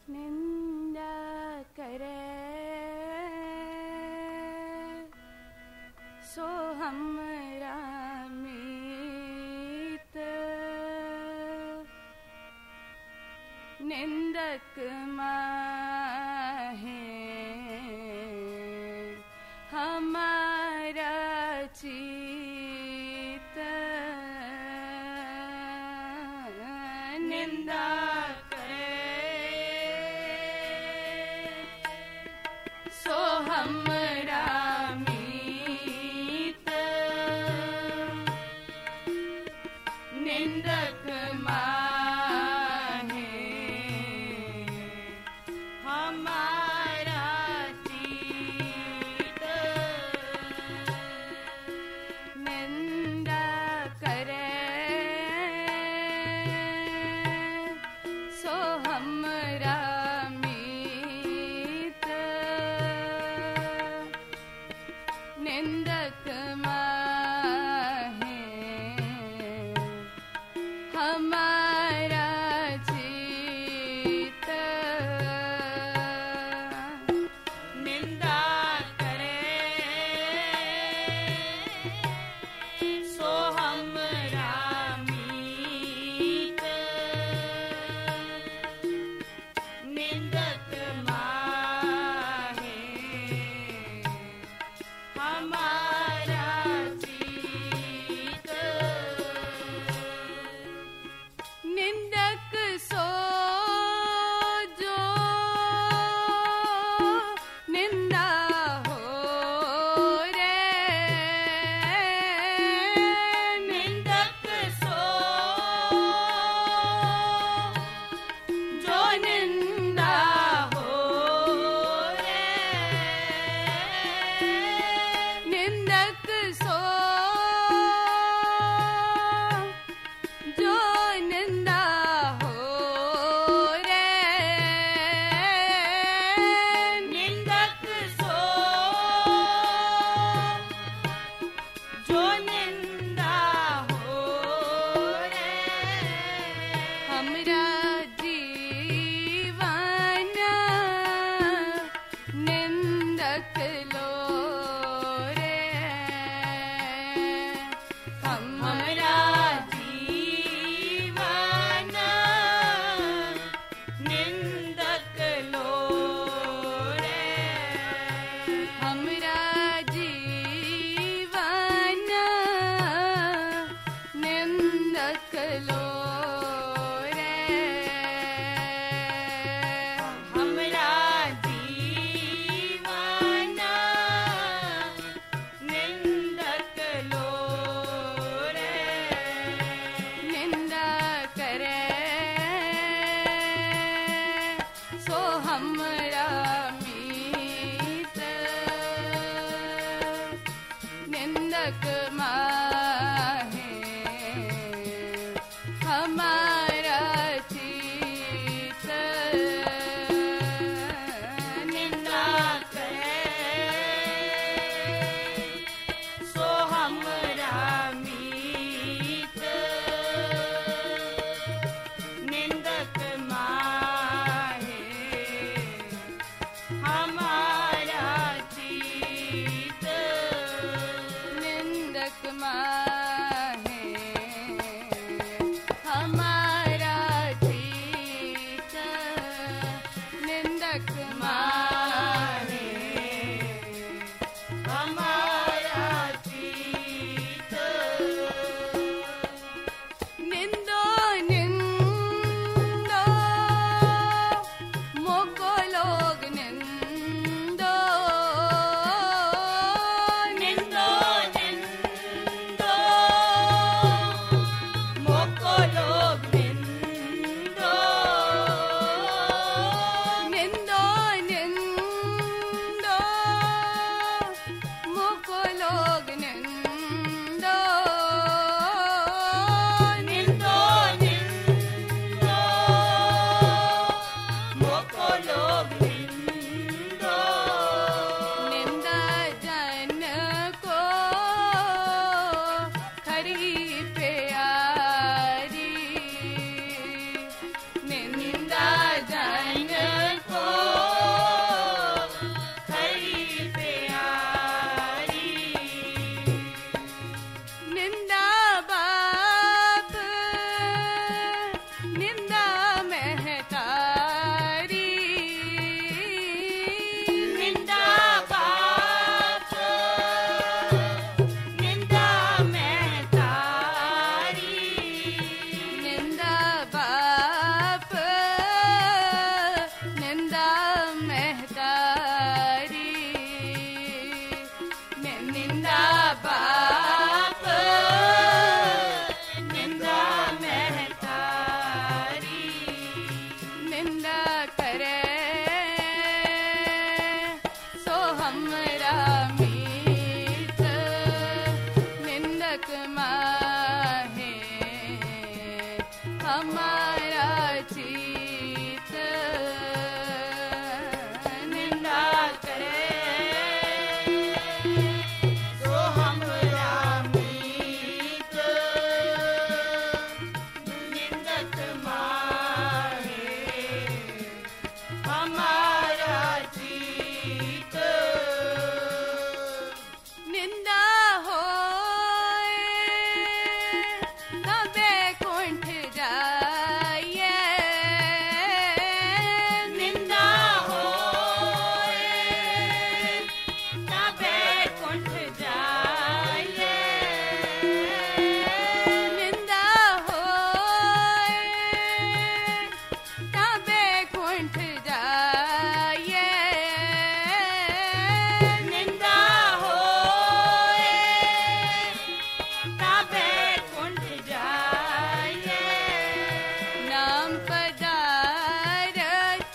निंदा करे सो हमरा मीत, निंदक माहे हमारा चित। निंदा सो हमरा मीत, निंदक माहे हमारा चित। निंदा करे सो हमरा निंदक माहे हमारा चित। निंदा करे सो हमरा मीत, निंदक माहे हमारा चित। निंदक सो जो निंदा हो रे, निंदक सो जो निंदा हो रे, निंदक सो जो निंदा हो रे, निंदक सो जो निंदा हो रे। हमरा जीवन निंदक लो रे, हमरा जीवन निंदक लो रे, हमरा जीवन निंदक लो रे, हमरा जीवन निंदक लो रे। निंदा करे करे सो हमरा मीत निंदक माहे हमारा चित निंदा करे सो हमरा मीत निंदक माहे हमारा चित निंदा होए तबे कुंठ जाइए निंदा होए तबे कुंठ जाइए निंदा होए तबे कुंठ जाइए निंदा होए तबे कुंठ जाइए नाम पदारथ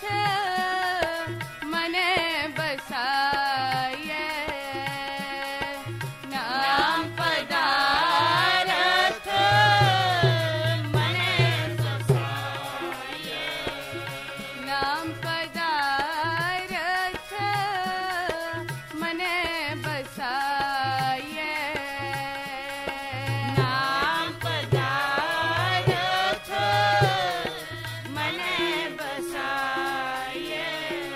मने बसाइए नाम पदारथ मने बसाइए नाम पदारथ मने बसाइए नाम पदारथ मने बसाइए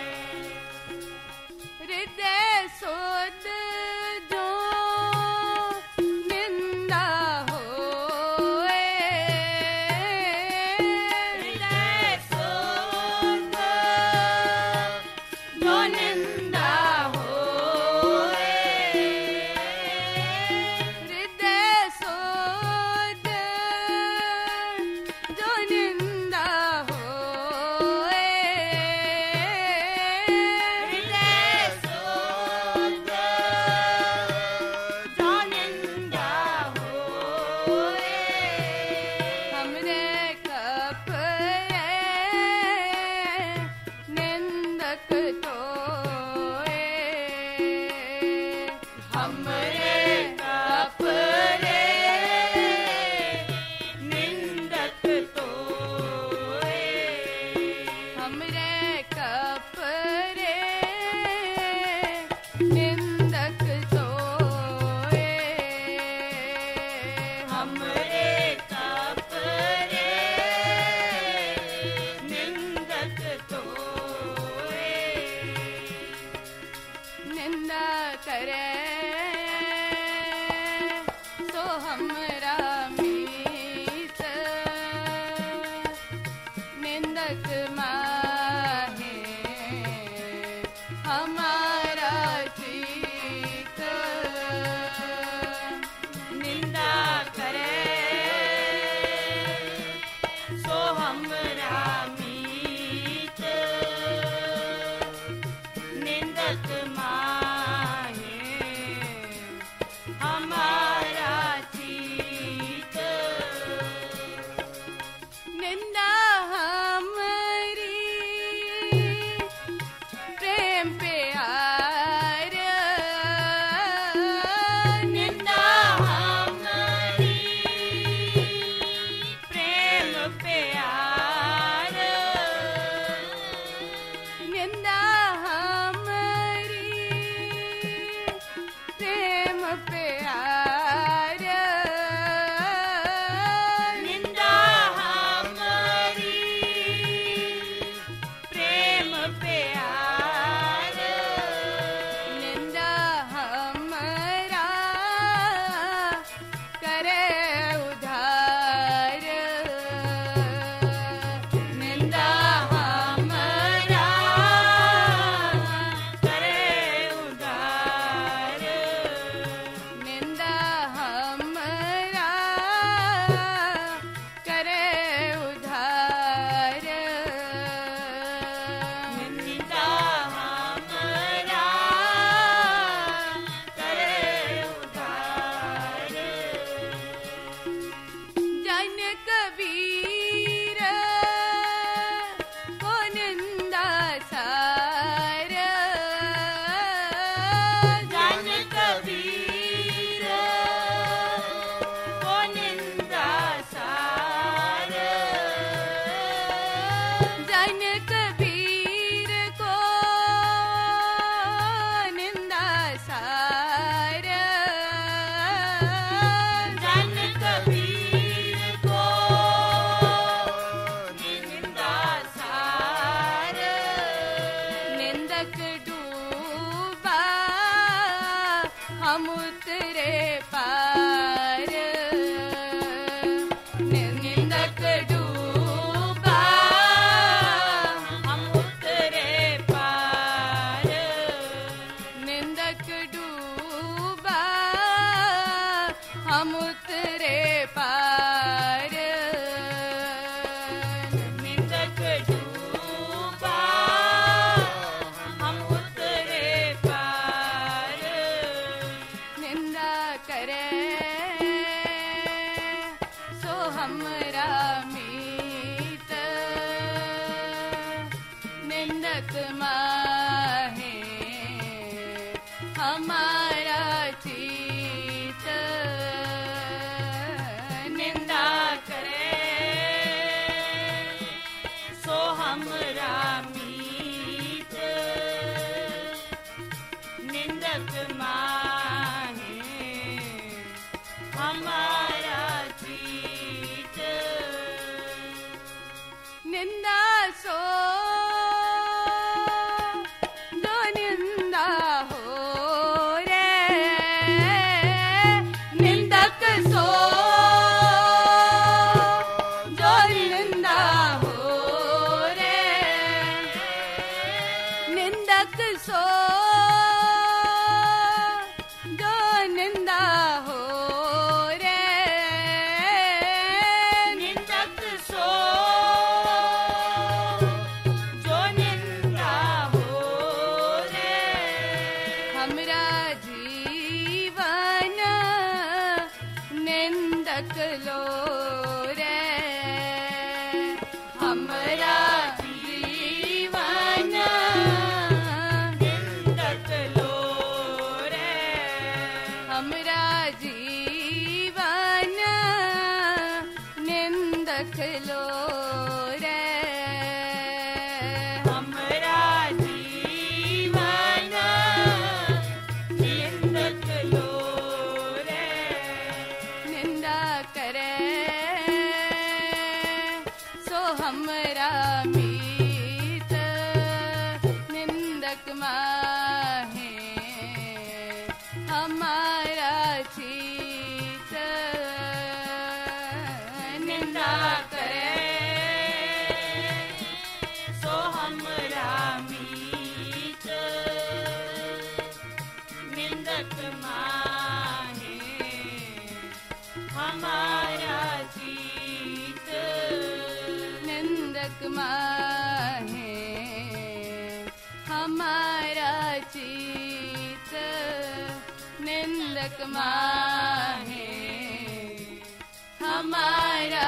हृदय सोद जो निंदा होए हृदय सोध जो निंदा होए हृदय सोद जो निंदा होए हृदय सोध जो निंदा होए हमरे कपरे निंदक तोए हमरे कपरे निंदक तोए हमरे कपरे निंदक तोए हमरे कपरे निंदक तोए निंदा करे सो हमरा मीत निंदक माहे निंदक माहे हमारा चित निंदा करे सो हमरा मीत निंदक माहे हमारा चित निंदा सो जो निंदा हो रे निंदक सो जो निंदा हो रे निंदक सो जो निंदा हो रे निंदक सो जो निंदा हो रे हमरा जीवन निंदक लो रे हमरा जीवन निंदक लो रे हमरा जीवन निंदक लो रे हमरा जीवन निंदक लो रे निंदा करे सो हमरा मीत निंदक माहे हमारा चित निंदा करे सो हमरा मीत निंदक माहे हमारा चित निंदक माहे हमारा चित निंदक माहे हमारा